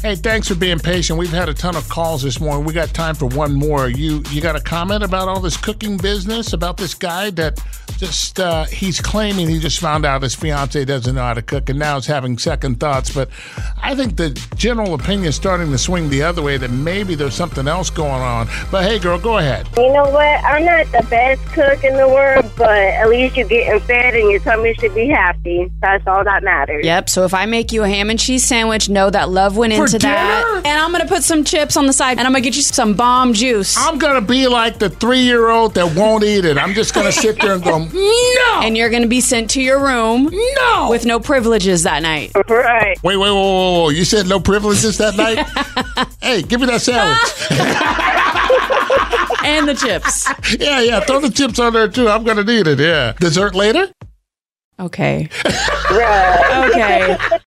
Hey, thanks for being patient. We've had a ton of calls this morning. We got time for one more. You got a comment about all this cooking business, about this guy that just, he's claiming he just found out his fiance doesn't know how to cook and now is having second thoughts. But I think the general opinion is starting to swing the other way, that maybe there's something else going on. But hey, girl, go ahead. You know what? I'm not the best cook in the world, but at least you're getting fed and your tummy should be happy. That's all that matters. Yep, so if I make you a ham and cheese sandwich, know that love went into that. And I'm going to put some chips on the side, and I'm going to get you some bomb juice. I'm going to be like the 3-year-old that won't eat it. I'm just going to sit there and go, no! And you're going to be sent to your room with no privileges that night. Right. Wait. You said no privileges that night? Hey, give me that sandwich. And the chips. Yeah. Throw the chips on there, too. I'm going to need it, yeah. Dessert later? Okay. Right. Okay.